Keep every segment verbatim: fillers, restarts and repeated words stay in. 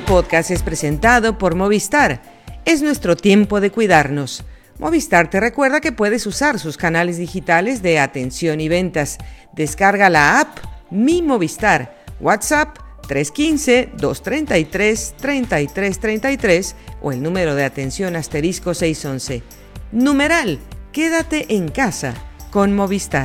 podcast es presentado por Movistar. Es nuestro tiempo de cuidarnos. Movistar te recuerda que puedes usar sus canales digitales de atención y ventas. Descarga la app Mi Movistar, WhatsApp tres uno cinco, dos tres tres, tres tres tres tres o el número de atención asterisco seiscientos once. Numeral, quédate en casa con Movistar.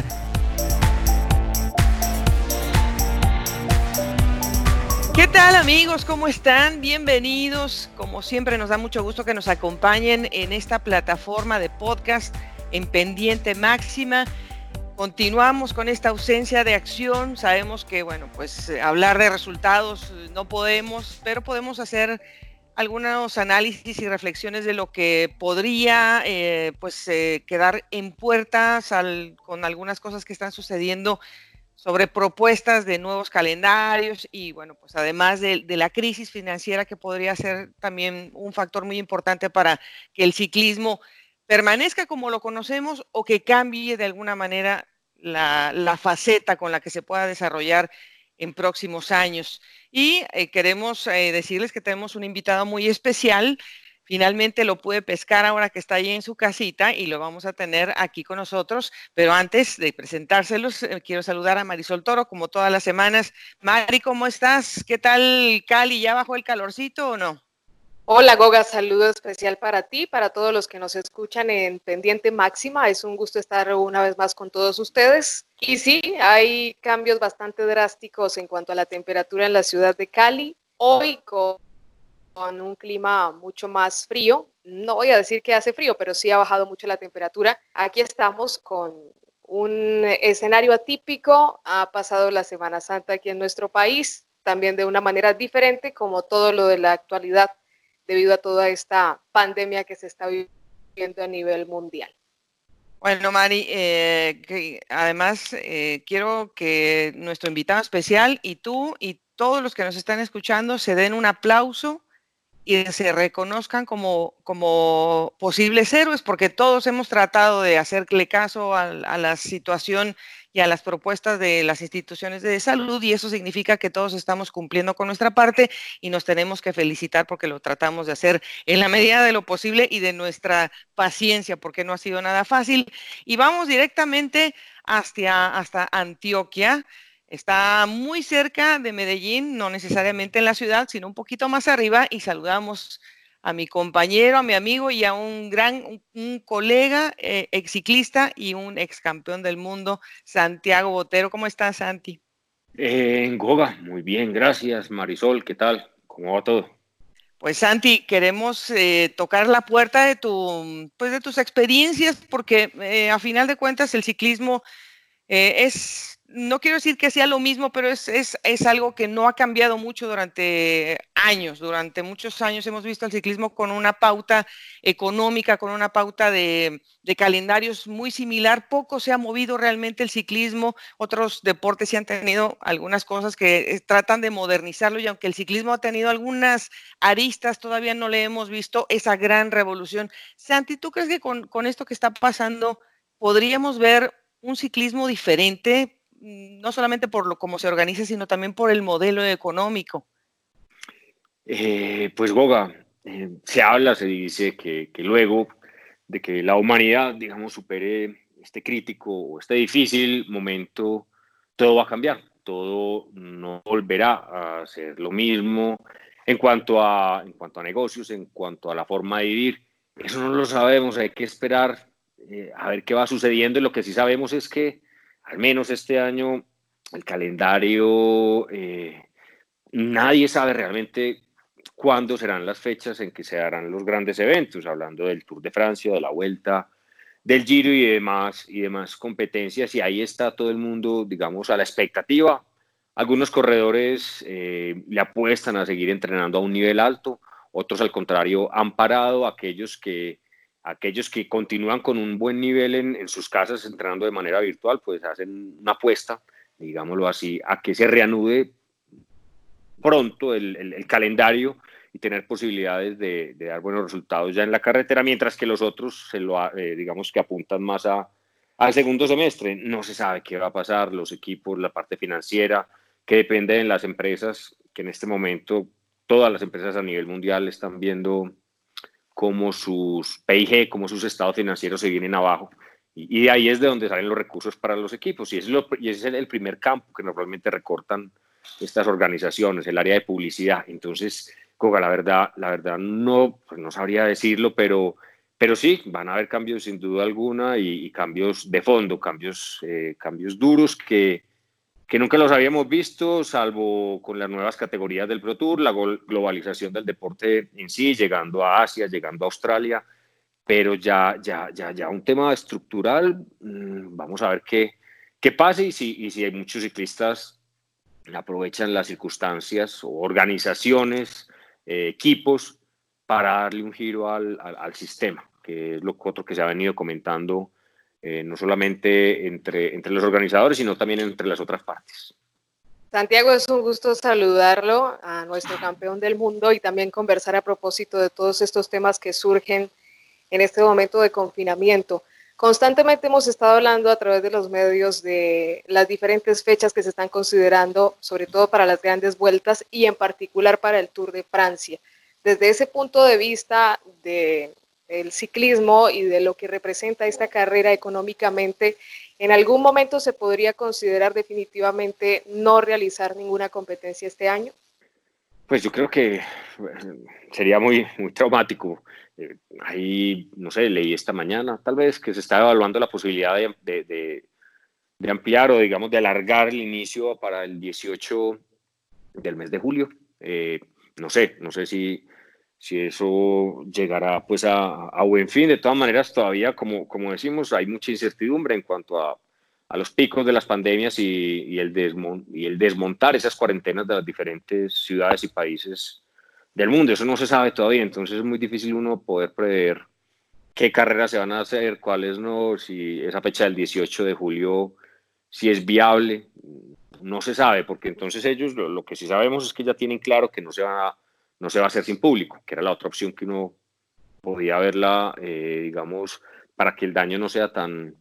¿Qué tal, amigos? ¿Cómo están? Bienvenidos. Como siempre, nos da mucho gusto que nos acompañen en esta plataforma de podcast en Pendiente Máxima. Continuamos con esta ausencia de acción. Sabemos que, bueno, pues hablar de resultados no podemos, pero podemos hacer algunos análisis y reflexiones de lo que podría eh, pues eh, quedar en puertas al, con algunas cosas que están sucediendo sobre propuestas de nuevos calendarios y, bueno, pues además de, de la crisis financiera que podría ser también un factor muy importante para que el ciclismo permanezca como lo conocemos o que cambie de alguna manera la, la faceta con la que se pueda desarrollar en próximos años. Y eh, queremos eh, decirles que tenemos un invitado muy especial. Finalmente lo pude pescar ahora que está ahí en su casita y lo vamos a tener aquí con nosotros. Pero antes de presentárselos, eh, quiero saludar a Marisol Toro, como todas las semanas. Mari, ¿cómo estás? ¿Qué tal Cali? ¿Ya bajó el calorcito o no? Hola Goga, saludo especial para ti, para todos los que nos escuchan en Pendiente Máxima. Es un gusto estar una vez más con todos ustedes. Y sí, hay cambios bastante drásticos en cuanto a la temperatura en la ciudad de Cali. Hoy con con un clima mucho más frío. No voy a decir que hace frío, pero sí ha bajado mucho la temperatura. Aquí estamos con un escenario atípico. Ha pasado la Semana Santa aquí en nuestro país, también de una manera diferente, como todo lo de la actualidad, debido a toda esta pandemia que se está viviendo a nivel mundial. Bueno, Mari, eh, que además eh, quiero que nuestro invitado especial y tú y todos los que nos están escuchando se den un aplauso y se reconozcan como, como posibles héroes, porque todos hemos tratado de hacerle caso a, a la situación y a las propuestas de las instituciones de salud, y eso significa que todos estamos cumpliendo con nuestra parte y nos tenemos que felicitar porque lo tratamos de hacer en la medida de lo posible y de nuestra paciencia, porque no ha sido nada fácil. Y vamos directamente hasta, hasta Antioquia. Está muy cerca de Medellín, no necesariamente en la ciudad, sino un poquito más arriba, y saludamos a mi compañero, a mi amigo y a un gran, un, un colega, eh, ex ciclista y un ex campeón del mundo, Santiago Botero. ¿Cómo estás, Santi? Eh, Goga, muy bien, gracias. Marisol, ¿qué tal? ¿Cómo va todo? Pues Santi, queremos eh, tocar la puerta de, tu, pues, de tus experiencias, porque eh, a final de cuentas el ciclismo Eh, es, no quiero decir que sea lo mismo, pero es, es, es algo que no ha cambiado mucho durante años. Durante muchos años hemos visto el ciclismo con una pauta económica, con una pauta de, de calendarios muy similar. Poco se ha movido realmente el ciclismo. Otros deportes sí han tenido algunas cosas que eh, tratan de modernizarlo, y aunque el ciclismo ha tenido algunas aristas, todavía no le hemos visto esa gran revolución. Santi, ¿tú crees que con, con esto que está pasando podríamos ver un ciclismo diferente, no solamente por lo cómo se organiza, sino también por el modelo económico? Eh, pues Goga, eh, se habla, se dice que, que luego de que la humanidad, digamos, supere este crítico o este difícil momento, todo va a cambiar, todo no volverá a ser lo mismo en cuanto a, en cuanto a negocios, en cuanto a la forma de vivir. Eso no lo sabemos, hay que esperar eh, a ver qué va sucediendo, y lo que sí sabemos es que al menos este año el calendario, eh, nadie sabe realmente cuándo serán las fechas en que se harán los grandes eventos, hablando del Tour de Francia, de la Vuelta, del Giro y demás, y demás competencias, y ahí está todo el mundo, digamos, a la expectativa. Algunos corredores eh, le apuestan a seguir entrenando a un nivel alto, otros al contrario han parado. Aquellos que, aquellos que continúan con un buen nivel en, en sus casas entrenando de manera virtual, pues hacen una apuesta, digámoslo así, a que se reanude pronto el, el, el calendario y tener posibilidades de, de dar buenos resultados ya en la carretera, mientras que los otros, se lo, eh, digamos que apuntan más a, al segundo semestre. No se sabe qué va a pasar, los equipos, la parte financiera, que depende de las empresas, que en este momento todas las empresas a nivel mundial están viendo cómo sus P y G, cómo sus estados financieros se vienen abajo. Y, y de ahí es de donde salen los recursos para los equipos. Y ese es, lo, y ese es el primer campo que normalmente recortan estas organizaciones, el área de publicidad. Entonces, Goga, la verdad, la verdad no, pues no sabría decirlo, pero, pero sí, van a haber cambios sin duda alguna y, y cambios de fondo, cambios, eh, cambios duros que, que nunca los habíamos visto, salvo con las nuevas categorías del Pro Tour, la globalización del deporte en sí, llegando a Asia, llegando a Australia, pero ya, ya, ya, ya un tema estructural, mmm, vamos a ver qué, qué pasa y si, y si hay muchos ciclistas aprovechan las circunstancias o organizaciones, eh, equipos, para darle un giro al, al, al sistema, que es lo otro que se ha venido comentando, eh, no solamente entre, entre los organizadores, sino también entre las otras partes. Santiago, es un gusto saludarlo, a nuestro campeón del mundo, y también conversar a propósito de todos estos temas que surgen en este momento de confinamiento. Constantemente hemos estado hablando a través de los medios de las diferentes fechas que se están considerando, sobre todo para las grandes vueltas y en particular para el Tour de Francia. Desde ese punto de vista de, del ciclismo y de lo que representa esta carrera económicamente, ¿en algún momento se podría considerar definitivamente no realizar ninguna competencia este año? Pues yo creo que sería muy, muy traumático. Eh, ahí, no sé, leí esta mañana, tal vez, que se está evaluando la posibilidad de, de, de, de ampliar o, digamos, de alargar el inicio para el dieciocho del mes de julio. Eh, no sé, no sé si, si eso llegará pues a, a buen fin. De todas maneras, todavía, como, como decimos, hay mucha incertidumbre en cuanto a, a los picos de las pandemias y, y, el desmont, y el desmontar esas cuarentenas de las diferentes ciudades y países del mundo. Eso no se sabe todavía, entonces es muy difícil uno poder prever qué carreras se van a hacer, cuáles no, si esa fecha del dieciocho de julio, si es viable, no se sabe, porque entonces ellos lo, lo que sí sabemos es que ya tienen claro que no se va a, no se va a hacer sin público, que era la otra opción que uno podía verla, eh, digamos, para que el daño no sea tan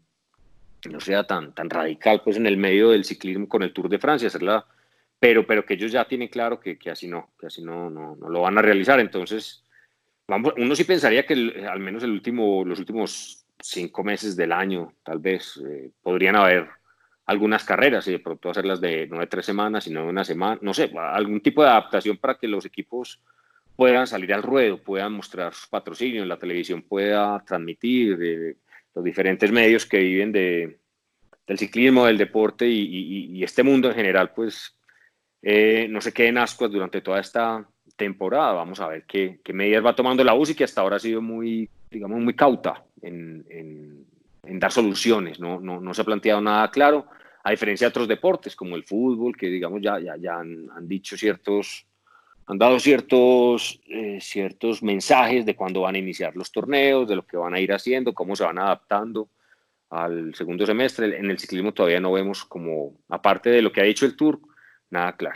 no sea tan, tan radical pues en el medio del ciclismo con el Tour de Francia, hacerla, pero, pero que ellos ya tienen claro que, que así no, que así no, no, no lo van a realizar. Entonces, vamos, uno sí pensaría que el, al menos el último, los últimos cinco meses del año, tal vez, eh, podrían haber algunas carreras y de pronto hacerlas de no de tres semanas, sino de una semana, no sé, algún tipo de adaptación para que los equipos puedan salir al ruedo, puedan mostrar sus patrocinios, la televisión pueda transmitir, eh, los diferentes medios que viven de, del ciclismo, del deporte y, y, y este mundo en general, pues eh, no se queden ascuas durante toda esta temporada. Vamos a ver qué, qué medidas va tomando la U C I, que hasta ahora ha sido muy, digamos, muy cauta en, en, en dar soluciones, ¿no? No, no se ha planteado nada claro, a diferencia de otros deportes como el fútbol, que digamos ya, ya, ya han, han dicho ciertos, han dado ciertos, eh, ciertos mensajes de cuándo van a iniciar los torneos, de lo que van a ir haciendo, cómo se van adaptando al segundo semestre. En el ciclismo todavía no vemos como, aparte de lo que ha dicho el Tour, nada claro.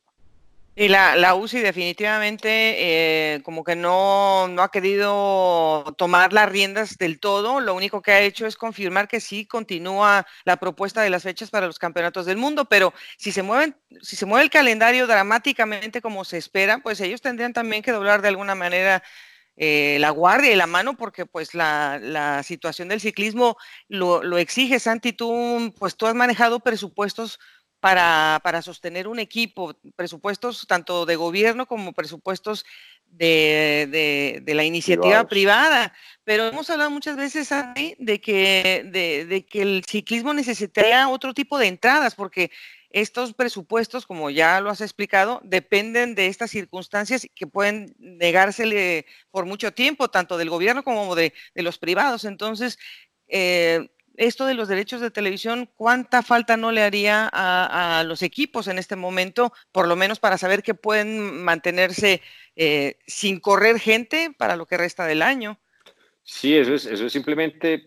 Y la, la U C I definitivamente eh, como que no, no ha querido tomar las riendas del todo. Lo único que ha hecho es confirmar que sí continúa la propuesta de las fechas para los campeonatos del mundo, pero si se mueven, si se mueve el calendario dramáticamente como se espera, pues ellos tendrían también que doblar de alguna manera eh, la guardia y la mano, porque pues la, la situación del ciclismo lo, lo exige. Santi, tú, pues tú has manejado presupuestos para, para sostener un equipo, presupuestos tanto de gobierno como presupuestos de, de, de la iniciativa Privados. privada, pero hemos hablado muchas veces, Santi, de que, de, de que el ciclismo necesitaría otro tipo de entradas, porque estos presupuestos, como ya lo has explicado, dependen de estas circunstancias que pueden negársele por mucho tiempo, tanto del gobierno como de, de los privados. Entonces, eh, esto de los derechos de televisión, ¿cuánta falta no le haría a, a los equipos en este momento, por lo menos para saber que pueden mantenerse eh, sin correr gente para lo que resta del año? Sí, eso es, eso es simplemente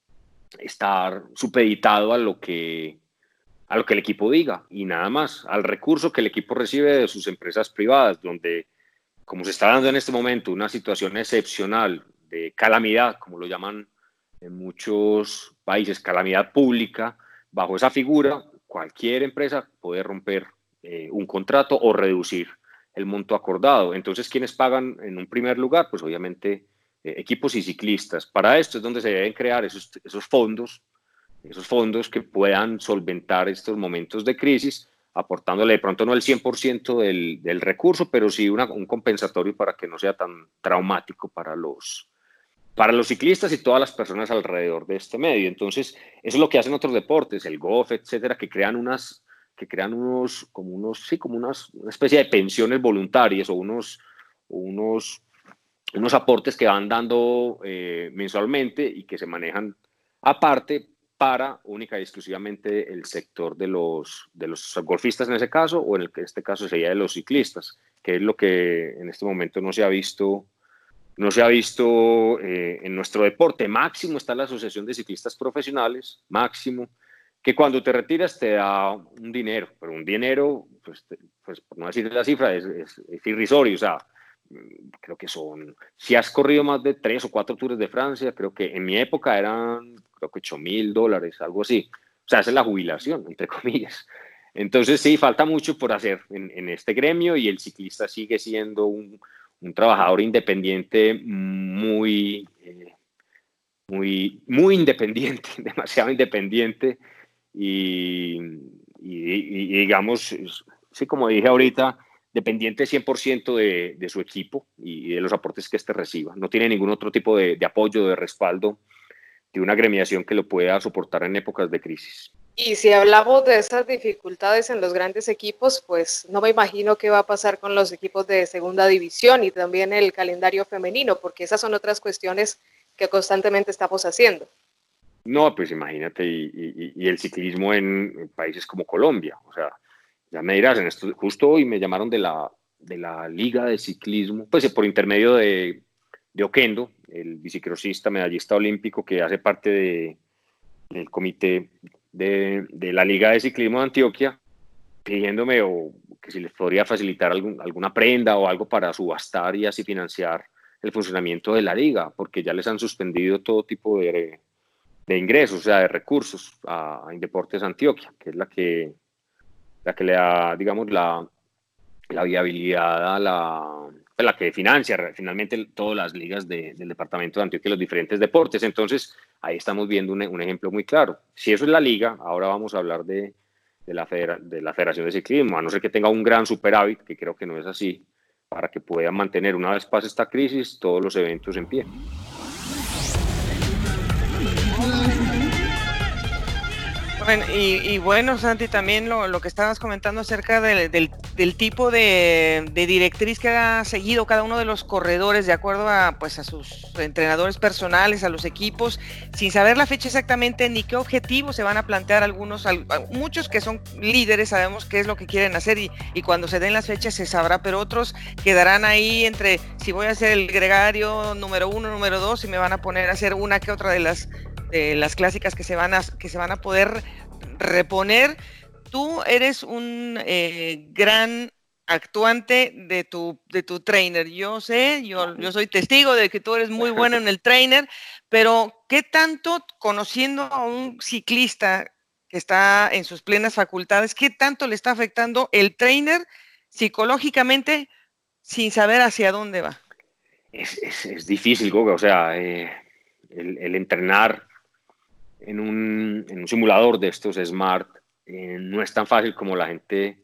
estar supeditado a lo que a lo que el equipo diga y nada más, al recurso que el equipo recibe de sus empresas privadas, donde, como se está dando en este momento, una situación excepcional de calamidad, como lo llaman en muchos países, calamidad pública, bajo esa figura, cualquier empresa puede romper eh, un contrato o reducir el monto acordado. Entonces, ¿quiénes pagan en un primer lugar? Pues obviamente eh, equipos y ciclistas. Para esto es donde se deben crear esos, esos fondos, esos fondos que puedan solventar estos momentos de crisis, aportándole de pronto no el cien por ciento del, del recurso, pero sí una, un compensatorio para que no sea tan traumático para los, para los ciclistas y todas las personas alrededor de este medio. Entonces, eso es lo que hacen otros deportes, el golf, etcétera, que crean unas, que crean unos, como unos, sí, como unas, una especie de pensiones voluntarias o unos, unos, unos aportes que van dando eh, mensualmente y que se manejan aparte para única y exclusivamente el sector de los, de los golfistas en ese caso, o en el que este caso sería de los ciclistas, que es lo que en este momento no se ha visto, no se ha visto eh, en nuestro deporte. Máximo está la Asociación de Ciclistas Profesionales, máximo, que cuando te retiras te da un dinero, pero un dinero, pues, te, pues por no decir la cifra, es, es, es irrisorio, o sea, creo que son, si has corrido más de tres o cuatro Tours de Francia, creo que en mi época eran, creo que ocho mil dólares, algo así. O sea, esa es la jubilación, entre comillas. Entonces, sí, falta mucho por hacer en, en este gremio y el ciclista sigue siendo un, un trabajador independiente muy, eh, muy, muy independiente, demasiado independiente y, y, y digamos, sí, como dije ahorita, dependiente cien por ciento de, de su equipo y de los aportes que éste reciba. No tiene ningún otro tipo de, de apoyo, de respaldo de una agremiación que lo pueda soportar en épocas de crisis. Y si hablamos de esas dificultades en los grandes equipos, pues no me imagino qué va a pasar con los equipos de segunda división y también el calendario femenino, porque esas son otras cuestiones que constantemente estamos haciendo. No, pues imagínate, y, y, y el ciclismo en, en países como Colombia, o sea, ya me dirás, en esto, justo hoy me llamaron de la, de la Liga de Ciclismo, pues por intermedio de, de Oquendo, el bicicrosista, medallista olímpico que hace parte de, del comité de, de la Liga de Ciclismo de Antioquia, pidiéndome o que si les podría facilitar algún, alguna prenda o algo para subastar y así financiar el funcionamiento de la liga, porque ya les han suspendido todo tipo de, de ingresos, o sea, de recursos a, a Indeportes Antioquia, que es la que la que le da, digamos, la, la viabilidad a la, la que financia finalmente todas las ligas de, del departamento de Antioquia y los diferentes deportes. Entonces, ahí estamos viendo un, un ejemplo muy claro. Si eso es la liga, ahora vamos a hablar de, de, la federa, de la Federación de Ciclismo, a no ser que tenga un gran superávit, que creo que no es así, para que pueda mantener, una vez pase esta crisis, todos los eventos en pie. Bueno, y, y bueno, Santi, también lo, lo que estabas comentando acerca del, del, del tipo de, de directriz que ha seguido cada uno de los corredores de acuerdo a, pues, a sus entrenadores personales, a los equipos, sin saber la fecha exactamente ni qué objetivos se van a plantear algunos, muchos que son líderes sabemos qué es lo que quieren hacer y, y cuando se den las fechas se sabrá, pero otros quedarán ahí entre si voy a hacer el gregario número uno, número dos y me van a poner a hacer una que otra de las de las clásicas que se van a, que se van a poder reponer. Tú eres un eh, gran actuante de tu, de tu trainer. Yo sé, yo, yo soy testigo de que tú eres muy bueno en el trainer, pero ¿qué tanto, conociendo a un ciclista que está en sus plenas facultades, qué tanto le está afectando el trainer psicológicamente sin saber hacia dónde va? Es, es, es difícil, Goga, o sea, eh, el, el entrenar en un, en un simulador de estos Smart eh, no es tan fácil como la gente,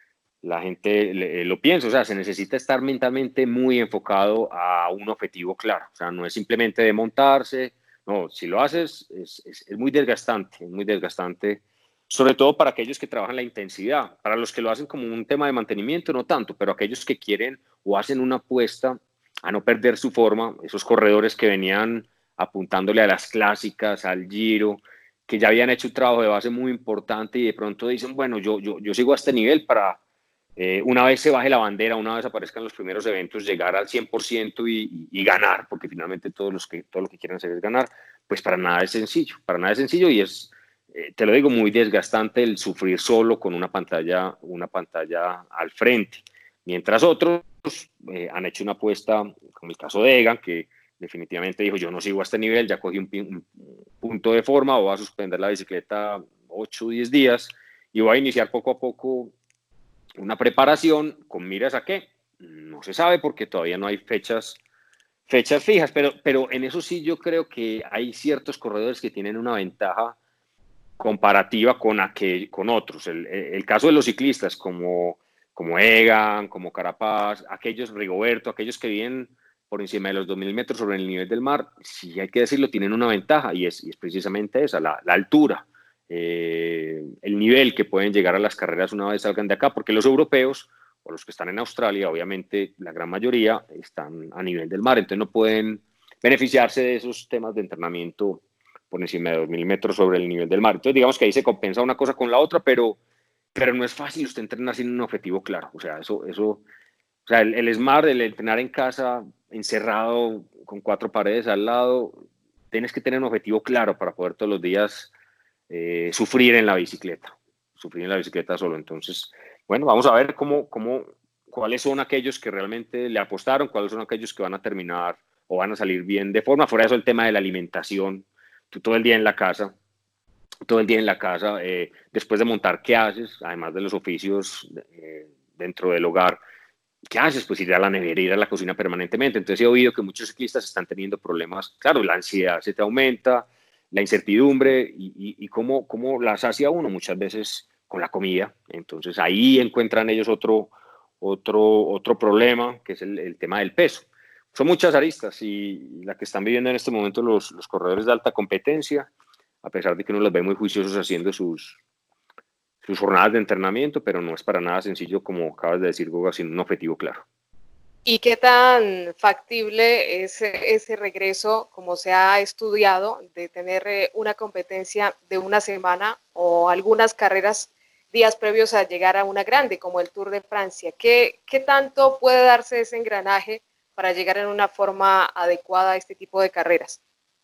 la gente le, lo piensa, o sea, se necesita estar mentalmente muy enfocado a un objetivo claro, o sea, no es simplemente de montarse, no, si lo haces es, es, es muy desgastante, es muy desgastante, sobre todo para aquellos que trabajan la intensidad, para los que lo hacen como un tema de mantenimiento, no tanto, pero aquellos que quieren o hacen una apuesta a no perder su forma, esos corredores que venían apuntándole a las clásicas, al Giro, que ya habían hecho un trabajo de base muy importante y de pronto dicen, bueno, yo, yo, yo sigo a este nivel para, eh, una vez se baje la bandera, una vez aparezcan los primeros eventos, llegar al cien por ciento y, y, y ganar, porque finalmente todos los que, todo lo que quieren hacer es ganar, pues para nada es sencillo, para nada es sencillo y es, eh, te lo digo, muy desgastante el sufrir solo con una pantalla, una pantalla al frente, mientras otros eh, han hecho una apuesta, como el caso de Egan, que definitivamente dijo, yo no sigo a este nivel, ya cogí un, un punto de forma, o voy a suspender la bicicleta ocho o diez días y voy a iniciar poco a poco una preparación con miras a qué, no se sabe porque todavía no hay fechas, fechas fijas, pero, pero en eso sí yo creo que hay ciertos corredores que tienen una ventaja comparativa con, aquel, con otros. El, el caso de los ciclistas como, como Egan, como Carapaz, aquellos Rigoberto, aquellos que viven por encima de los dos mil metros sobre el nivel del mar, sí hay que decirlo, tienen una ventaja y es, y es precisamente esa, la, la altura, eh, el nivel que pueden llegar a las carreras una vez salgan de acá, porque los europeos o los que están en Australia, obviamente la gran mayoría están a nivel del mar, entonces no pueden beneficiarse de esos temas de entrenamiento por encima de dos mil metros sobre el nivel del mar. Entonces digamos que ahí se compensa una cosa con la otra, pero, pero no es fácil usted entrenar sin un objetivo claro, o sea, eso... eso o sea, el, el smart, el entrenar en casa, encerrado, con cuatro paredes al lado, tienes que tener un objetivo claro para poder todos los días eh, sufrir en la bicicleta, sufrir en la bicicleta solo. Entonces, bueno, vamos a ver cómo, cómo, cuáles son aquellos que realmente le apostaron, cuáles son aquellos que van a terminar o van a salir bien de forma. Fuera de eso, el tema de la alimentación, tú todo el día en la casa, todo el día en la casa, eh, después de montar, ¿qué haces? Además de los oficios eh, dentro del hogar, ¿qué haces? Pues ir a la nevera, ir a la cocina permanentemente. Entonces he oído que muchos ciclistas están teniendo problemas. Claro, la ansiedad se te aumenta, la incertidumbre y, y, y cómo, cómo la sacia uno muchas veces con la comida. Entonces ahí encuentran ellos otro, otro, otro problema, que es el, el tema del peso. Son muchas aristas y la que están viviendo en este momento los, los corredores de alta competencia, a pesar de que uno los ve muy juiciosos haciendo sus, sus jornadas de entrenamiento, pero no es para nada sencillo, como acabas de decir, Goga, sin un objetivo claro. ¿Y qué tan factible es ese regreso, como se ha estudiado, de tener una competencia de una semana o algunas carreras días previos a llegar a una grande, como el Tour de Francia? ¿Qué, qué tanto puede darse ese engranaje para llegar en una forma adecuada a este tipo de carreras?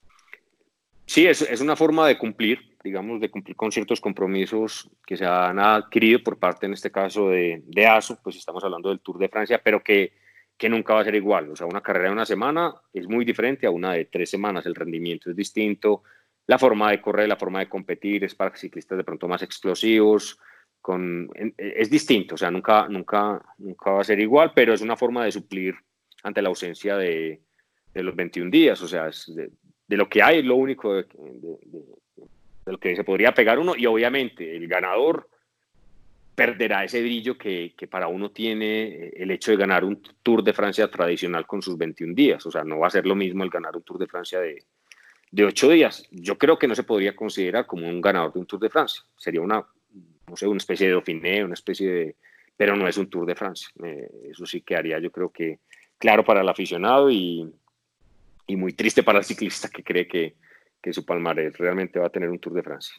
Sí, es, es una forma de cumplir, digamos, de cumplir con ciertos compromisos que se han adquirido por parte, en este caso, de, de ASO, pues estamos hablando del Tour de Francia, pero que, que nunca va a ser igual. O sea, una carrera de una semana es muy diferente a una de tres semanas, el rendimiento es distinto, la forma de correr, la forma de competir es para ciclistas de pronto más explosivos, con, es distinto, o sea, nunca, nunca, nunca va a ser igual, pero es una forma de suplir ante la ausencia de, de los veintiún días, o sea, es de, de lo que hay, es lo único de, de, de, de lo que se podría pegar uno, y obviamente el ganador perderá ese brillo que, que para uno tiene el hecho de ganar un Tour de Francia tradicional con sus veintiún días, o sea, no va a ser lo mismo el ganar un Tour de Francia de, de ocho días. Yo creo que no se podría considerar como un ganador de un Tour de Francia, sería una, no sé, una especie de Dauphiné, una especie de, pero no es un Tour de Francia, eh, eso sí quedaría, yo creo que claro para el aficionado y y muy triste para el ciclista que cree que, que su palmarés realmente va a tener un Tour de Francia.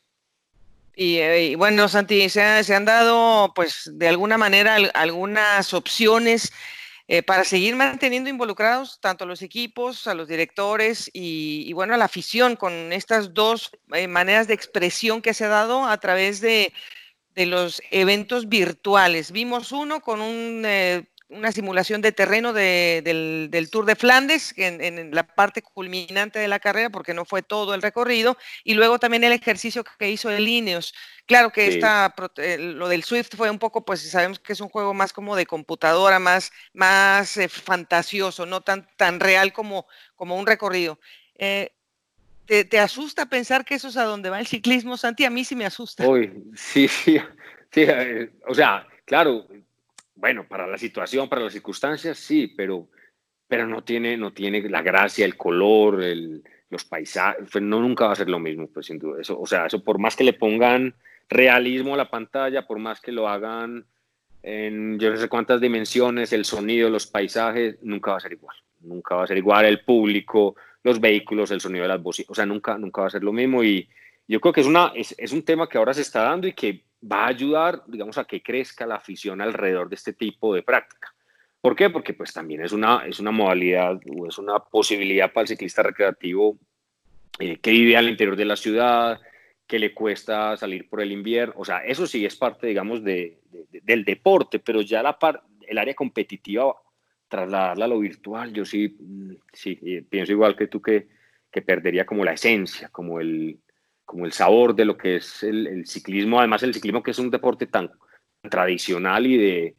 Y, y bueno, Santi, se, ha, se, han dado, pues, de alguna manera al, algunas opciones eh, para seguir manteniendo involucrados tanto a los equipos, a los directores y, y bueno, a la afición con estas dos eh, maneras de expresión que se ha dado a través de, de los eventos virtuales. Vimos uno con un... Eh, una simulación de terreno de, del, del Tour de Flandes, en, en la parte culminante de la carrera, porque no fue todo el recorrido, y luego también el ejercicio que hizo el Ineos. Claro que sí. esta, lo del Swift fue un poco, pues sabemos que es un juego más como de computadora, más, más eh, fantasioso, no tan, tan real como, como un recorrido. Eh, ¿te, ¿Te asusta pensar que eso es a donde va el ciclismo, Santi? A mí sí me asusta. Uy, sí, sí, sí eh, o sea, claro, bueno, para la situación, para las circunstancias, sí, pero, pero no tiene, no tiene la gracia, el color, el, los paisajes, pues no, nunca va a ser lo mismo, pues sin duda. Eso, o sea, eso por más que le pongan realismo a la pantalla, por más que lo hagan en yo no sé cuántas dimensiones, el sonido, los paisajes, nunca va a ser igual. Nunca va a ser igual el público, los vehículos, el sonido de las voces, o sea, nunca, nunca va a ser lo mismo y yo creo que es, una, es, es un tema que ahora se está dando y que va a ayudar, digamos, a que crezca la afición alrededor de este tipo de práctica. ¿Por qué? Porque pues también es una, es una modalidad o es una posibilidad para el ciclista recreativo eh, que vive al interior de la ciudad, que le cuesta salir por el invierno. O sea, eso sí es parte, digamos, de, de, del deporte, pero ya la par, el área competitiva, trasladarla a lo virtual, yo sí, sí pienso igual que tú que, que perdería como la esencia, como el, como el sabor de lo que es el, el ciclismo. Además, el ciclismo que es un deporte tan tradicional y de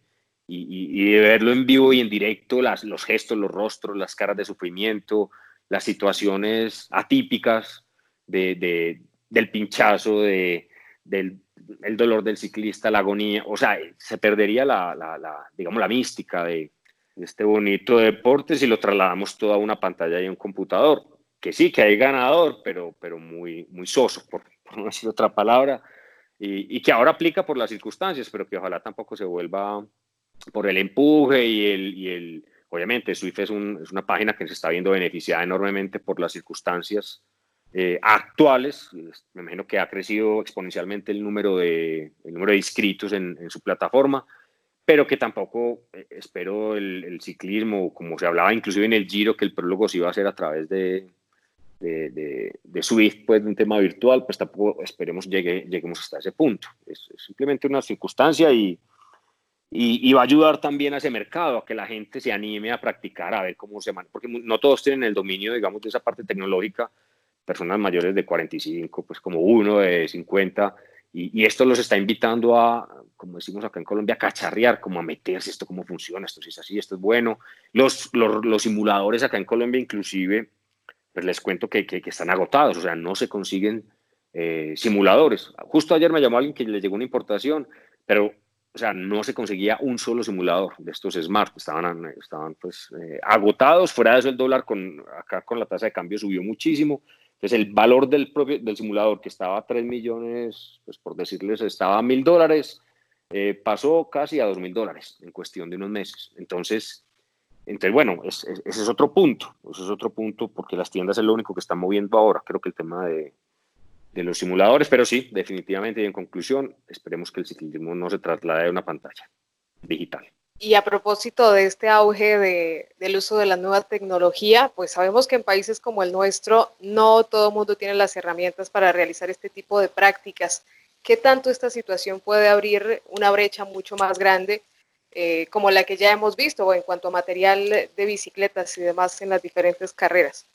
y, y, y de verlo en vivo y en directo, las, los gestos, los rostros, las caras de sufrimiento, las situaciones atípicas de, de, del pinchazo, de, del el dolor del ciclista, la agonía, o sea, se perdería la, la, la digamos, la mística de, de este bonito deporte si lo trasladamos todo a una pantalla y a un computador, que sí, que hay ganador, pero, pero muy, muy soso, por, por no decir otra palabra, y, y que ahora aplica por las circunstancias, pero que ojalá tampoco se vuelva por el empuje y el, y el obviamente Zwift es, un, es una página que se está viendo beneficiada enormemente por las circunstancias eh, actuales. Me imagino que ha crecido exponencialmente el número de, el número de inscritos en, en su plataforma, pero que tampoco eh, espero el, el ciclismo, como se hablaba inclusive en el Giro, que el prólogo se iba a hacer a través de, de, de, de Zwift, pues de un tema virtual, pues tampoco esperemos llegue, lleguemos hasta ese punto. Es, es simplemente una circunstancia y Y, y va a ayudar también a ese mercado, a que la gente se anime a practicar, a ver cómo se maneja, porque no todos tienen el dominio, digamos, de esa parte tecnológica, personas mayores de cuarenta y cinco, pues como uno de cincuenta, y, y esto los está invitando a, como decimos acá en Colombia, a cacharrear, como a meterse, esto cómo funciona, esto si es así, esto es bueno. Los, los, los simuladores acá en Colombia inclusive, pues les cuento que, que, que están agotados, o sea, no se consiguen eh, simuladores. Justo ayer me llamó alguien que le llegó una importación, pero o sea, no se conseguía un solo simulador de estos Smart, estaban, estaban pues eh, agotados. Fuera de eso el dólar con, acá con la tasa de cambio subió muchísimo, entonces el valor del, propio, del simulador que estaba a tres millones, pues por decirles, estaba a mil dólares, eh, pasó casi a dos mil dólares en cuestión de unos meses. Entonces, entonces bueno, es, es, ese es otro punto, ese es otro punto porque las tiendas es lo único que están moviendo ahora, creo que el tema de de los simuladores, pero sí, definitivamente, y en conclusión, esperemos que el ciclismo no se traslade a una pantalla digital. Y a propósito de este auge de, del uso de la nueva tecnología, pues sabemos que en países como el nuestro no todo el mundo tiene las herramientas para realizar este tipo de prácticas. ¿Qué tanto esta situación puede abrir una brecha mucho más grande eh, como la que ya hemos visto en cuanto a material de bicicletas y demás en las diferentes carreras?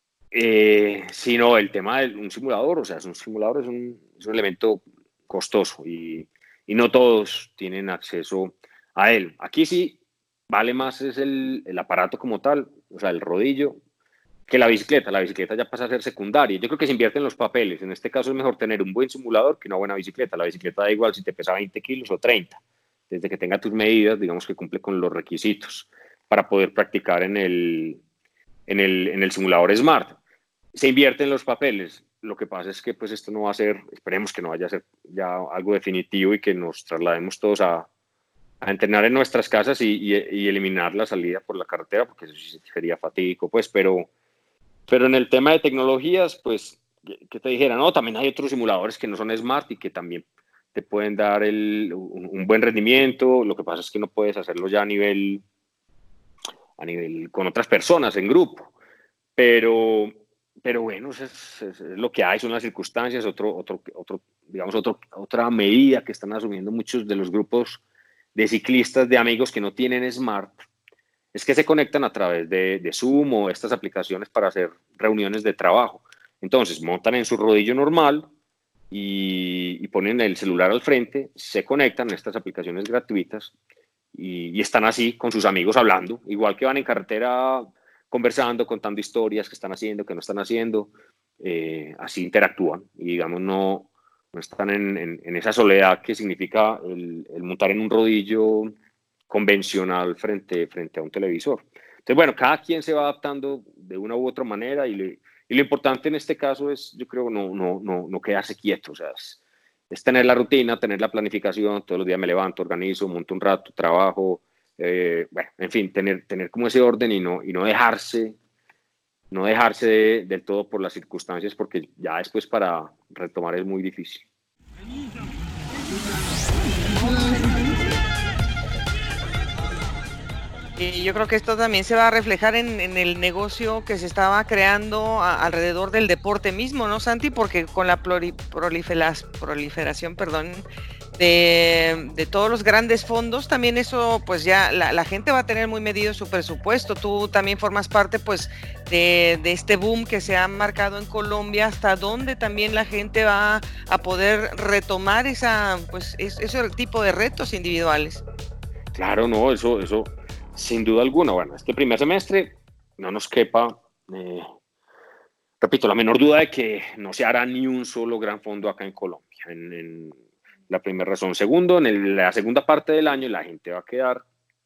Eh, sí, no, el tema de un simulador, o sea, un simulador es un, es un elemento costoso y, y no todos tienen acceso a él. Aquí sí vale más es el, el aparato como tal, o sea, el rodillo, que la bicicleta. La bicicleta ya pasa a ser secundaria. Yo creo que se invierte en los papeles. En este caso es mejor tener un buen simulador que una buena bicicleta. La bicicleta da igual si te pesa veinte kilos o treinta, desde que tenga tus medidas, digamos que cumple con los requisitos para poder practicar en el, en el, en el simulador Smart. Se invierte en los papeles. Lo que pasa es que pues esto no va a ser, esperemos que no vaya a ser ya algo definitivo y que nos traslademos todos a, a entrenar en nuestras casas y, y, y eliminar la salida por la carretera, porque eso sí sería fatídico, pues, pero, pero en el tema de tecnologías, pues, que te dijera, no, también hay otros simuladores que no son Smart y que también te pueden dar el, un, un buen rendimiento. Lo que pasa es que no puedes hacerlo ya a nivel, a nivel con otras personas, en grupo, pero... Pero bueno, es, es, es lo que hay, son las circunstancias, otro, otro, otro, digamos, otro, otra medida que están asumiendo muchos de los grupos de ciclistas, de amigos que no tienen Smart, es que se conectan a través de, de Zoom o estas aplicaciones para hacer reuniones de trabajo. Entonces, montan en su rodillo normal y, y ponen el celular al frente, se conectan a estas aplicaciones gratuitas y, y están así con sus amigos hablando, igual que van en carretera conversando, contando historias que están haciendo, que no están haciendo, eh, así interactúan y digamos no, no están en, en, en esa soledad que significa el, el montar en un rodillo convencional frente, frente a un televisor. Entonces, bueno, cada quien se va adaptando de una u otra manera y, le, y lo importante en este caso es, yo creo, no, no, no, no quedarse quieto, o sea, es, es tener la rutina, tener la planificación, todos los días me levanto, organizo, monto un rato, trabajo. Eh, bueno, en fin, tener, tener como ese orden y no, y no dejarse, no dejarse de, del todo por las circunstancias, porque ya después para retomar es muy difícil. Y yo creo que esto también se va a reflejar en, en el negocio que se estaba creando a, alrededor del deporte mismo, ¿no, Santi? Porque con la proli, proliferación, perdón, De, de todos los grandes fondos, también eso, pues ya la, la gente va a tener muy medido su presupuesto. Tú también formas parte, pues, de, de este boom que se ha marcado en Colombia, hasta dónde también la gente va a poder retomar esa, pues, es, ese tipo de retos individuales. Claro, no, eso, eso, sin duda alguna. Bueno, este primer semestre no nos quepa, eh, repito, la menor duda de que no se hará ni un solo gran fondo acá en Colombia. En, en la primera razón. Segundo, en el, la segunda parte del año la gente va a quedar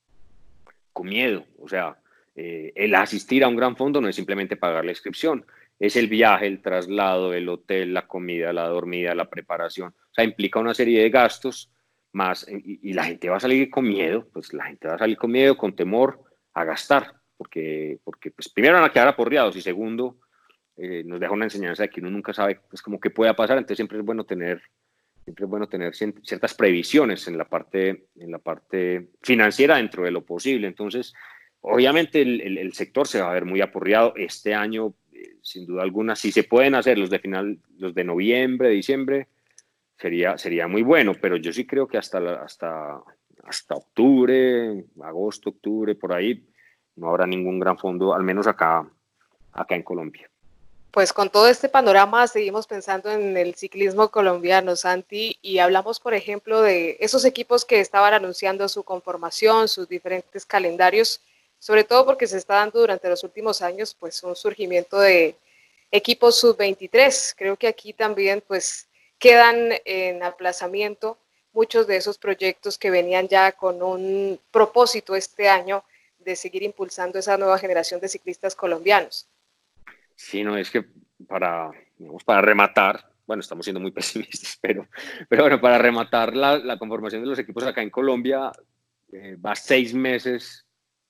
con miedo. O sea, eh, el asistir a un gran fondo no es simplemente pagar la inscripción, es el viaje, el traslado, el hotel, la comida, la dormida, la preparación. O sea, implica una serie de gastos más y, y la gente va a salir con miedo, pues la gente va a salir con miedo, con temor a gastar, porque, porque pues, primero van a quedar aporreados y segundo, eh, nos deja una enseñanza de que uno nunca sabe pues, como qué pueda pasar, entonces siempre es bueno tener siempre es bueno tener ciertas previsiones en la parte, en la parte financiera dentro de lo posible. Entonces, obviamente el, el, el sector se va a ver muy aporreado este año, eh, sin duda alguna. Si se pueden hacer los de final, los de noviembre, diciembre, sería, sería muy bueno, pero yo sí creo que hasta, la, hasta, hasta octubre, agosto, octubre, por ahí, no habrá ningún gran fondo, al menos acá, acá en Colombia. Pues con todo este panorama seguimos pensando en el ciclismo colombiano, Santi, y hablamos, por ejemplo, de esos equipos que estaban anunciando su conformación, sus diferentes calendarios, sobre todo porque se está dando durante los últimos años pues un surgimiento de equipos sub veintitrés. Creo que aquí también pues quedan en aplazamiento muchos de esos proyectos que venían ya con un propósito este año de seguir impulsando esa nueva generación de ciclistas colombianos. Sí, no, es que para, digamos, para rematar, bueno, estamos siendo muy pesimistas, pero, pero bueno, para rematar la, la conformación de los equipos acá en Colombia, eh, va seis meses,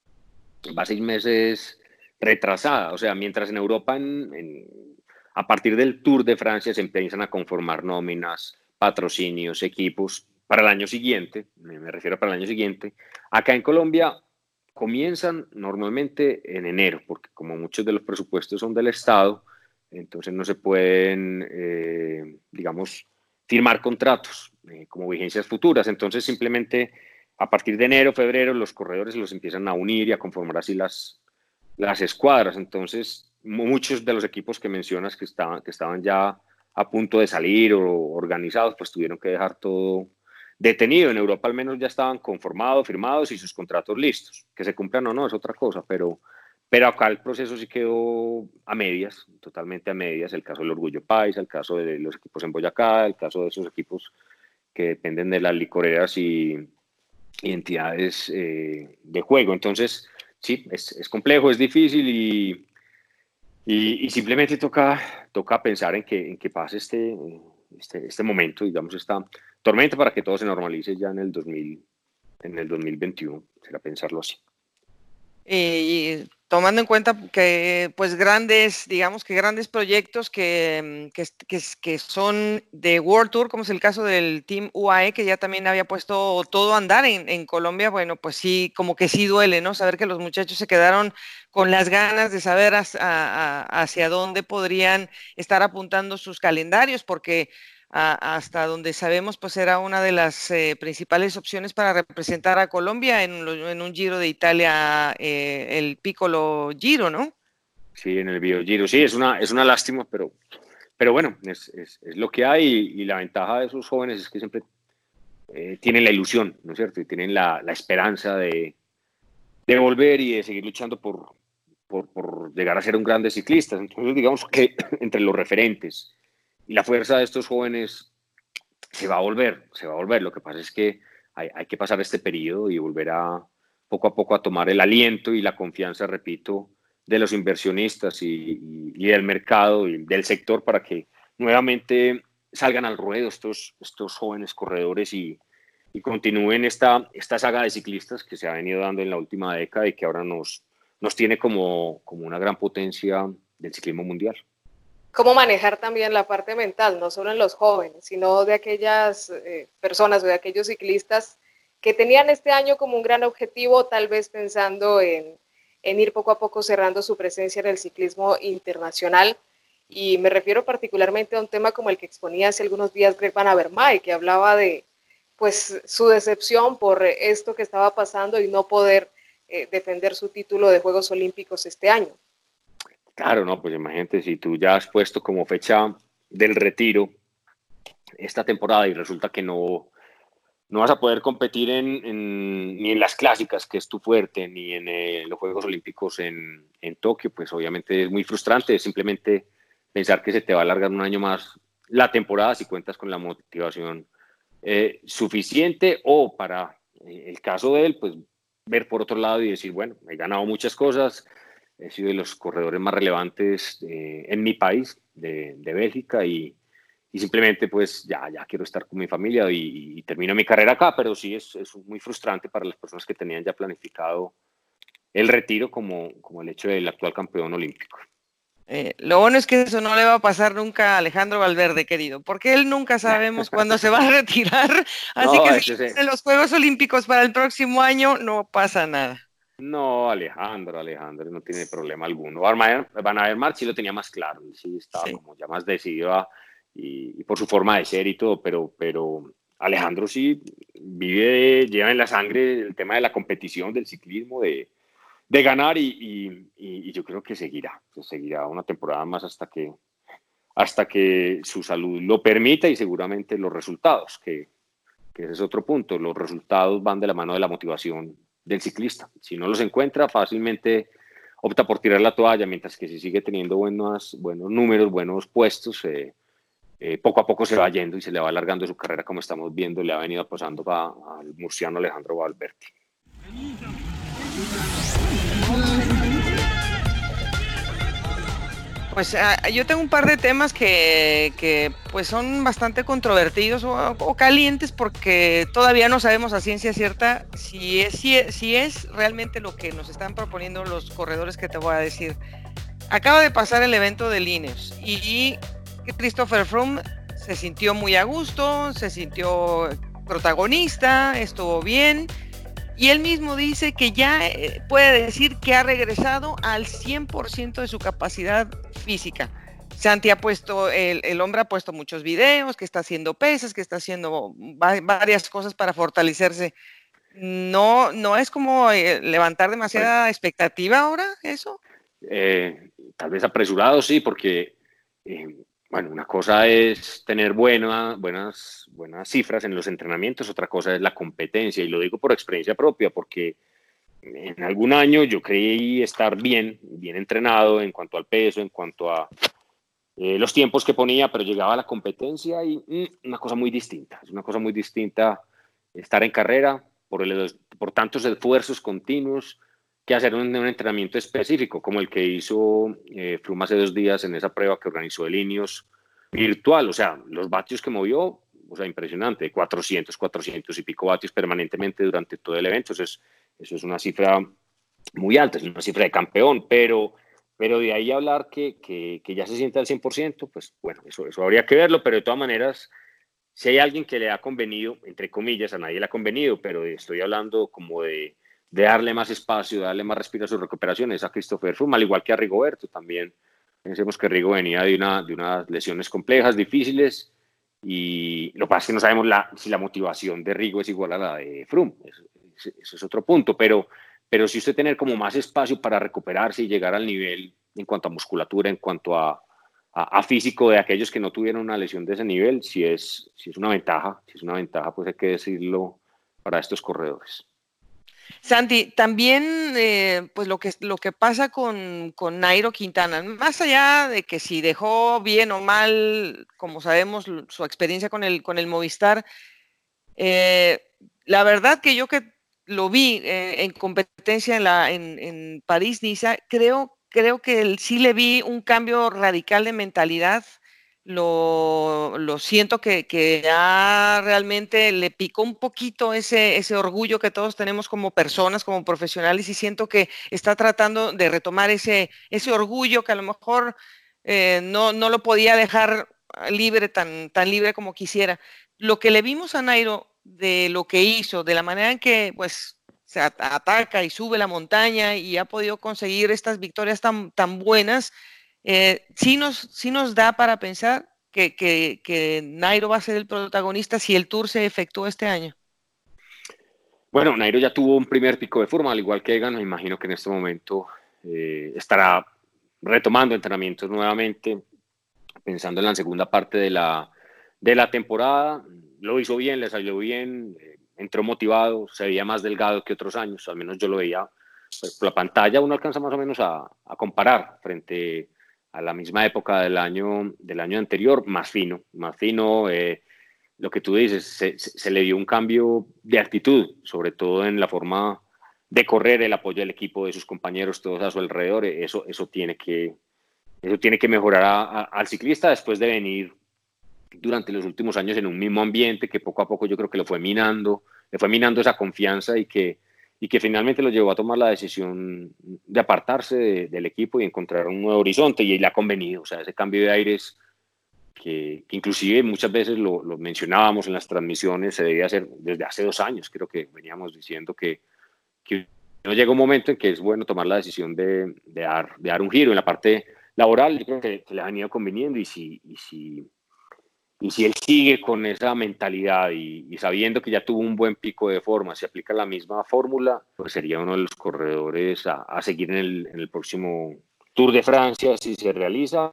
va seis meses retrasada. O sea, mientras en Europa, en, en, a partir del Tour de Francia, se empiezan a conformar nóminas, patrocinios, equipos para el año siguiente, me, me refiero para el año siguiente, acá en Colombia comienzan normalmente en enero, porque como muchos de los presupuestos son del Estado, entonces no se pueden, eh, digamos, firmar contratos eh, como vigencias futuras. Entonces simplemente a partir de enero, febrero, los corredores los empiezan a unir y a conformar así las, las escuadras. Entonces muchos de los equipos que mencionas que estaban, que estaban ya a punto de salir o organizados, pues tuvieron que dejar todo detenido. En Europa al menos ya estaban conformados, firmados y sus contratos listos. Que se cumplan o no es otra cosa, pero, pero acá el proceso sí quedó a medias, totalmente a medias. El caso del Orgullo Paisa, el caso de los equipos en Boyacá, el caso de esos equipos que dependen de las licoreras y, y entidades eh, de juego. Entonces, sí, es, es complejo, es difícil y, y, y simplemente toca, toca pensar en que, en que pase este, este, este momento, digamos, esta tormenta para que todo se normalice ya en el dos mil, en el dos mil veintiuno, será pensarlo así. Y tomando en cuenta que pues grandes, digamos que grandes proyectos que, que, que, que son de World Tour, como es el caso del Team U A E, que ya también había puesto todo a andar en, en Colombia, bueno, pues sí, como que sí duele, ¿no? Saber que los muchachos se quedaron con las ganas de saber hacia, a, hacia dónde podrían estar apuntando sus calendarios, porque a, hasta donde sabemos, pues era una de las eh, principales opciones para representar a Colombia en, en un Giro de Italia, eh, el Piccolo Giro, ¿no? Sí, en el Bio Giro. Sí, es una, es una lástima, pero, pero bueno, es, es, es lo que hay y, y la ventaja de esos jóvenes es que siempre eh, tienen la ilusión, ¿no es cierto? Y tienen la, la esperanza de, de volver y de seguir luchando por, por, por llegar a ser un grande ciclista. Entonces, digamos que entre los referentes y la fuerza de estos jóvenes se va a volver, se va a volver. Lo que pasa es que hay, hay que pasar este periodo y volver a poco a poco a tomar el aliento y la confianza, repito, de los inversionistas y, y, y del mercado y del sector para que nuevamente salgan al ruedo estos, estos jóvenes corredores y, y continúen esta, esta saga de ciclistas que se ha venido dando en la última década y que ahora nos, nos tiene como, como una gran potencia del ciclismo mundial. Cómo manejar también la parte mental, no solo en los jóvenes, sino de aquellas eh, personas o de aquellos ciclistas que tenían este año como un gran objetivo, tal vez pensando en, en ir poco a poco cerrando su presencia en el ciclismo internacional. Y me refiero particularmente a un tema como el que exponía hace algunos días Greg Van Avermaet, que hablaba de pues, su decepción por esto que estaba pasando y no poder eh, defender su título de Juegos Olímpicos este año. Claro, no, pues imagínate, si tú ya has puesto como fecha del retiro esta temporada y resulta que no, no vas a poder competir en, en, ni en las clásicas, que es tu fuerte, ni en eh, los Juegos Olímpicos en, en Tokio, pues obviamente es muy frustrante. Es simplemente pensar que se te va a alargar un año más la temporada si cuentas con la motivación eh, suficiente, o para eh, el caso de él, pues ver por otro lado y decir, bueno, he ganado muchas cosas, he sido de los corredores más relevantes eh, en mi país, de, de Bélgica, y y simplemente pues ya, ya quiero estar con mi familia y, y termino mi carrera acá, pero sí es, es muy frustrante para las personas que tenían ya planificado el retiro, como, como el hecho del actual campeón olímpico. Eh, lo bueno es que eso no le va a pasar nunca a Alejandro Valverde, querido, porque él nunca sabemos cuándo se va a retirar, así No, que si ese, en los Juegos Olímpicos para el próximo año no pasa nada. no, Alejandro, Alejandro no tiene problema alguno. Van a ver, March sí lo tenía más claro, sí estaba Sí. como ya más decidido a, y, y por su forma de ser y todo, pero, pero Alejandro sí vive, lleva en la sangre el tema de la competición, del ciclismo, de, de ganar, y, y, y, yo creo que seguirá, seguirá una temporada más hasta que, hasta que su salud lo permita, y seguramente los resultados, que, que ese es otro punto, los resultados van de la mano de la motivación del ciclista. Si no los encuentra, fácilmente opta por tirar la toalla, mientras que si sigue teniendo buenos, buenos números, buenos puestos, eh, eh, poco a poco se va yendo y se le va alargando su carrera, como estamos viendo, le ha venido pasando al murciano Alejandro Valverde. Pues uh, yo tengo un par de temas que, que pues son bastante controvertidos o, o calientes, porque todavía no sabemos a ciencia cierta si es, si, es, si es realmente lo que nos están proponiendo los corredores que te voy a decir. Acaba de pasar el evento de Ineos y Christopher Froome se sintió muy a gusto, se sintió protagonista, estuvo bien. Y él mismo dice que ya puede decir que ha regresado al cien por ciento de su capacidad física. Santi ha puesto, el, el hombre ha puesto muchos videos, que está haciendo pesas, que está haciendo va, varias cosas para fortalecerse. No, no es como eh, levantar demasiada bueno, expectativa ahora, eso. Eh, tal vez apresurado, sí, porque, eh, bueno, una cosa es tener buena, buenas, buenas cifras en los entrenamientos, otra cosa es la competencia, y lo digo por experiencia propia, porque en algún año yo creí estar bien, bien entrenado en cuanto al peso, en cuanto a eh, los tiempos que ponía, pero llegaba a la competencia y mm, una cosa muy distinta, es una cosa muy distinta estar en carrera por, el, por tantos esfuerzos continuos, que hacer un, un entrenamiento específico, como el que hizo eh, Froome hace dos días en esa prueba que organizó el Ineos virtual. O sea, los vatios que movió, o sea, impresionante, cuatrocientos, cuatrocientos y pico vatios permanentemente durante todo el evento. Eso es, eso es una cifra muy alta, es una cifra de campeón, pero, pero de ahí a hablar que, que, que ya se siente al cien por ciento, pues bueno, eso, eso habría que verlo, pero de todas maneras, si hay alguien que le ha convenido, entre comillas, a nadie le ha convenido, pero estoy hablando como de de darle más espacio, de darle más respiro a sus recuperaciones a Christopher Froome, al igual que a Rigoberto también. Pensemos que Rigo venía de, una, de unas lesiones complejas, difíciles, y lo que pasa es que no sabemos la, si la motivación de Rigo es igual a la de Froome. Eso, eso es otro punto, pero, pero si usted tener como más espacio para recuperarse y llegar al nivel en cuanto a musculatura, en cuanto a, a, a físico de aquellos que no tuvieron una lesión de ese nivel, si es, si es una ventaja, si es una ventaja, pues hay que decirlo para estos corredores. Santi, también eh, pues lo que, lo que pasa con, con Nairo Quintana, más allá de que si dejó bien o mal, como sabemos, su experiencia con el, con el Movistar, eh, la verdad que yo que lo vi eh, en competencia en, la, en, en París-Niza, creo, creo que él, sí le vi un cambio radical de mentalidad. Lo, lo siento que, que ya realmente le picó un poquito ese, ese orgullo que todos tenemos como personas, como profesionales, y siento que está tratando de retomar ese, ese orgullo que a lo mejor eh, no, no lo podía dejar libre, tan, tan libre como quisiera. Lo que le vimos a Nairo de lo que hizo, de la manera en que pues se ataca y sube la montaña y ha podido conseguir estas victorias tan, tan buenas, Eh, sí, nos, sí nos da para pensar que, que, que Nairo va a ser el protagonista si el Tour se efectúa este año. Bueno, Nairo ya tuvo un primer pico de forma, al igual que Egan. Me imagino que en este momento eh, estará retomando entrenamientos nuevamente, pensando en la segunda parte de la, de la temporada. lo hizo bien, le salió bien, eh, entró motivado, se veía más delgado que otros años, al menos yo lo veía, pues, por la pantalla uno alcanza más o menos a, a comparar frente a la misma época del año, del año anterior, más fino, más fino, eh, lo que tú dices, se, se, se le dio un cambio de actitud, sobre todo en la forma de correr, el apoyo del equipo, de sus compañeros, todos a su alrededor, eso, eso tiene que, eso tiene que mejorar a, a, al ciclista después de venir durante los últimos años en un mismo ambiente que poco a poco yo creo que lo fue minando, le fue minando esa confianza y que, y que finalmente lo llevó a tomar la decisión de apartarse de, del equipo y encontrar un nuevo horizonte, y le ha convenido, o sea, ese cambio de aires que, que inclusive muchas veces lo, lo mencionábamos en las transmisiones, se debía hacer desde hace dos años, creo que veníamos diciendo que, que no llega un momento en que es bueno tomar la decisión de, de, dar, de dar un giro en la parte laboral, yo creo que, que le han ido conveniendo, y si, y si Y si él sigue con esa mentalidad y, y sabiendo que ya tuvo un buen pico de forma, se aplica la misma fórmula, pues sería uno de los corredores a, a seguir en el, en el próximo Tour de Francia, si se realiza,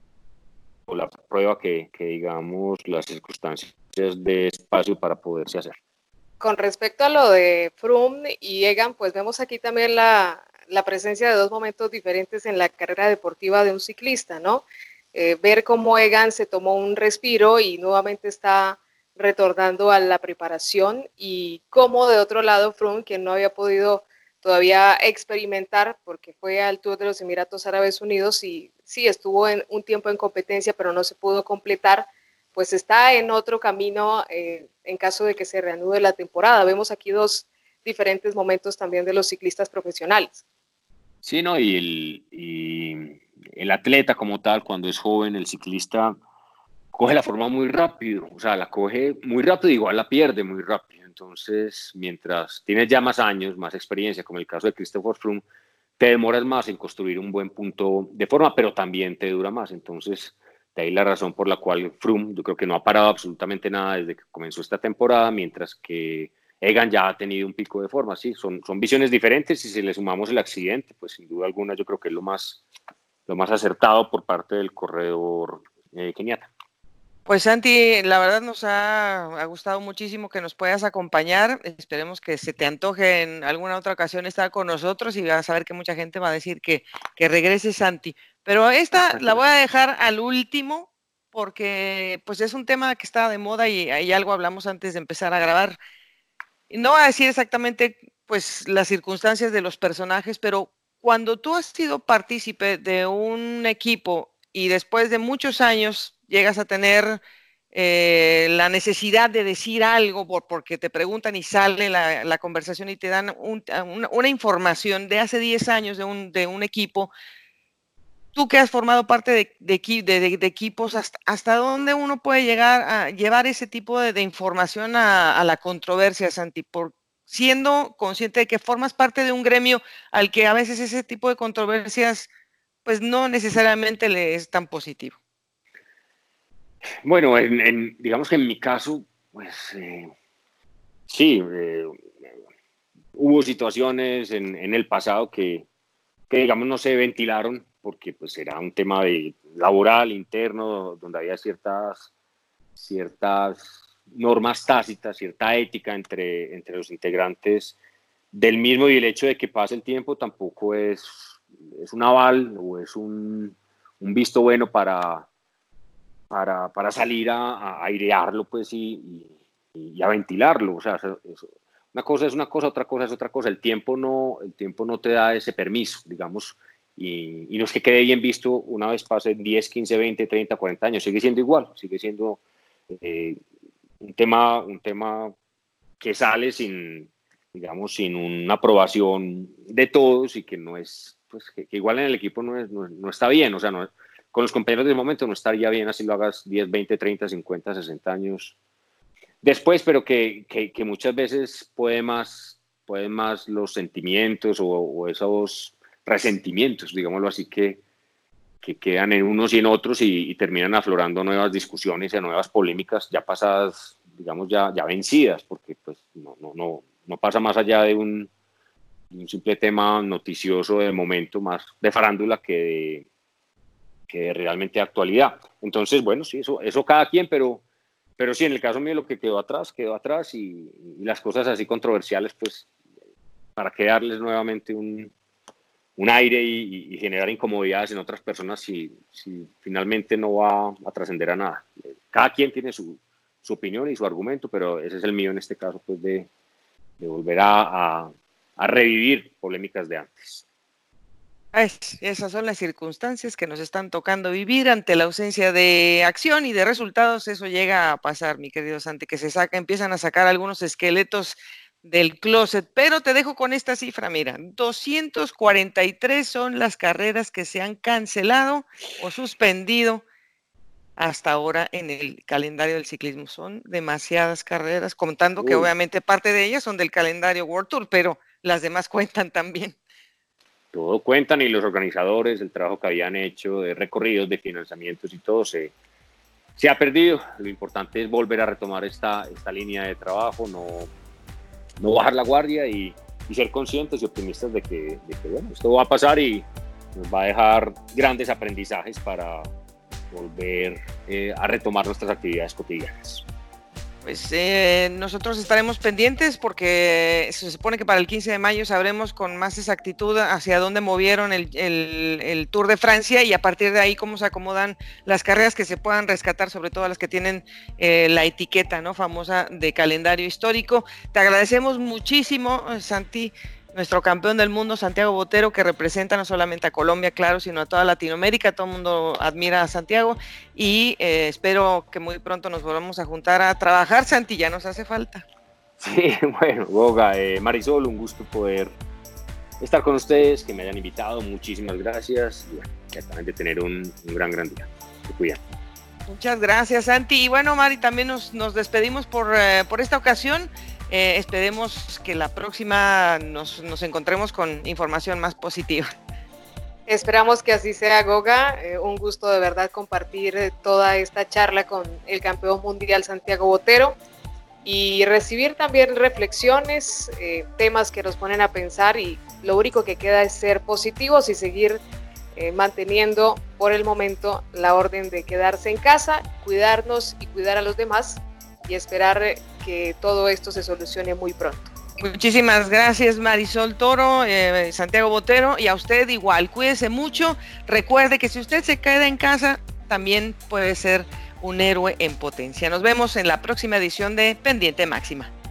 o la prueba que, que digamos las circunstancias de espacio para poderse hacer. Con respecto a lo de Froome y Egan, pues vemos aquí también la, la presencia de dos momentos diferentes en la carrera deportiva de un ciclista, ¿no? Eh, ver cómo Egan se tomó un respiro y nuevamente está retornando a la preparación, y cómo de otro lado Froome, quien no había podido todavía experimentar porque fue al Tour de los Emiratos Árabes Unidos y sí estuvo en un tiempo en competencia pero no se pudo completar, pues está en otro camino eh, en caso de que se reanude la temporada. Vemos aquí dos diferentes momentos también de los ciclistas profesionales. Sí, ¿no? Y el, y el atleta como tal, cuando es joven, el ciclista coge la forma muy rápido, o sea, la coge muy rápido y igual la pierde muy rápido. Entonces, mientras tienes ya más años, más experiencia, como el caso de Christopher Froome, te demoras más en construir un buen punto de forma, pero también te dura más. Entonces, de ahí la razón por la cual Froome, yo creo que no ha parado absolutamente nada desde que comenzó esta temporada, mientras que Egan ya ha tenido un pico de forma. Sí, son, son visiones diferentes, y si le sumamos el accidente, pues sin duda alguna yo creo que es lo más, lo más acertado por parte del corredor eh, keniata. Pues Santi, la verdad nos ha, ha gustado muchísimo que nos puedas acompañar. Esperemos que se te antoje en alguna otra ocasión estar con nosotros, y vas a ver que mucha gente va a decir que, que regrese Santi. Pero esta la voy a dejar al último porque pues es un tema que está de moda y hay algo hablamos antes de empezar a grabar. No voy a decir exactamente pues las circunstancias de los personajes, pero cuando tú has sido partícipe de un equipo y después de muchos años llegas a tener eh, la necesidad de decir algo por, porque te preguntan y sale la, la conversación y te dan un, una, una información de hace diez años de un, de un equipo, tú que has formado parte de, de, de, de equipos, hasta, ¿hasta dónde uno puede llegar a llevar ese tipo de, de información a, a la controversia, Santi? Por, siendo consciente de que formas parte de un gremio al que a veces ese tipo de controversias pues no necesariamente le es tan positivo. Bueno, en, en, digamos que en mi caso, pues eh, sí, eh, hubo situaciones en, en el pasado que, que, digamos, no se ventilaron porque pues era un tema de laboral, interno, donde había ciertas, ciertas normas tácitas, cierta ética entre, entre los integrantes del mismo, y el hecho de que pase el tiempo tampoco es, es un aval o es un, un visto bueno para, para, para salir a, a airearlo pues, y, y, y a ventilarlo. O sea, eso, una cosa es una cosa, otra cosa es otra cosa. El tiempo no, el tiempo no te da ese permiso, digamos, y, y no es que quede bien visto una vez pase diez, quince, veinte, treinta, cuarenta años, sigue siendo igual, sigue siendo eh, un, tema, un tema que sale sin, digamos, sin una aprobación de todos, y que no es, pues, que, que igual en el equipo no, es, no, no está bien, o sea, no, con los compañeros del momento no estaría bien así lo hagas diez, veinte, treinta, cincuenta, sesenta años después, pero que, que, que muchas veces puede más, pueden más los sentimientos o, o esos resentimientos, digámoslo así, que, que quedan en unos y en otros, y, y terminan aflorando nuevas discusiones y nuevas polémicas ya pasadas, digamos, ya, ya vencidas, porque pues no, no, no, no pasa más allá de un, de un simple tema noticioso de momento, más de farándula que de, que de realmente actualidad. Entonces, bueno, sí, eso, eso cada quien, pero, pero sí, en el caso mío lo que quedó atrás, quedó atrás y, y las cosas así controversiales, pues, ¿para qué darles nuevamente un, un aire y, y generar incomodidades en otras personas si, si finalmente no va a trascender a nada? Cada quien tiene su, su opinión y su argumento, pero ese es el mío en este caso, pues, de, de volver a, a, a revivir polémicas de antes. Es, esas son las circunstancias que nos están tocando vivir ante la ausencia de acción y de resultados. Eso llega a pasar, mi querido Santi, que se saca, empiezan a sacar algunos esqueletos del closet, pero te dejo con esta cifra, mira, doscientas cuarenta y tres son las carreras que se han cancelado o suspendido hasta ahora en el calendario del ciclismo. Son demasiadas carreras, contando que Uy. obviamente parte de ellas son del calendario World Tour, pero las demás cuentan también. Todo cuentan y los organizadores, el trabajo que habían hecho de recorridos, de financiamientos y todo se, se ha perdido. Lo importante es volver a retomar esta, esta línea de trabajo, no, no bajar la guardia y, y ser conscientes y optimistas de que, de que bueno, esto va a pasar y nos va a dejar grandes aprendizajes para volver eh, a retomar nuestras actividades cotidianas. Pues eh, nosotros estaremos pendientes porque se supone que para el quince de mayo sabremos con más exactitud hacia dónde movieron el, el, el Tour de Francia y a partir de ahí cómo se acomodan las carreras que se puedan rescatar, sobre todo las que tienen eh, la etiqueta, ¿no?, famosa de calendario histórico. Te agradecemos muchísimo, Santi, nuestro campeón del mundo, Santiago Botero, que representa no solamente a Colombia, claro, sino a toda Latinoamérica. Todo el mundo admira a Santiago y eh, espero que muy pronto nos volvamos a juntar a trabajar, Santi, ya nos hace falta. Sí, bueno, Goga, eh, Marisol, un gusto poder estar con ustedes, que me hayan invitado, muchísimas gracias y bueno, que acaben de tener un, un gran, gran día. Se cuidan. Muchas gracias, Santi. Y bueno, Mari, también nos, nos despedimos por, eh, por esta ocasión. Eh, esperemos que la próxima nos, nos encontremos con información más positiva. Esperamos que así sea, Goga. Eh, un gusto de verdad compartir eh, toda esta charla con el campeón mundial Santiago Botero y recibir también reflexiones, eh, temas que nos ponen a pensar y lo único que queda es ser positivos y seguir eh, manteniendo por el momento la orden de quedarse en casa, cuidarnos y cuidar a los demás y esperar que todo esto se solucione muy pronto. Muchísimas gracias, Marisol Toro, eh, Santiago Botero, y a usted igual, cuídese mucho. Recuerde que si usted se queda en casa, también puede ser un héroe en potencia. Nos vemos en la próxima edición de Pendiente Máxima.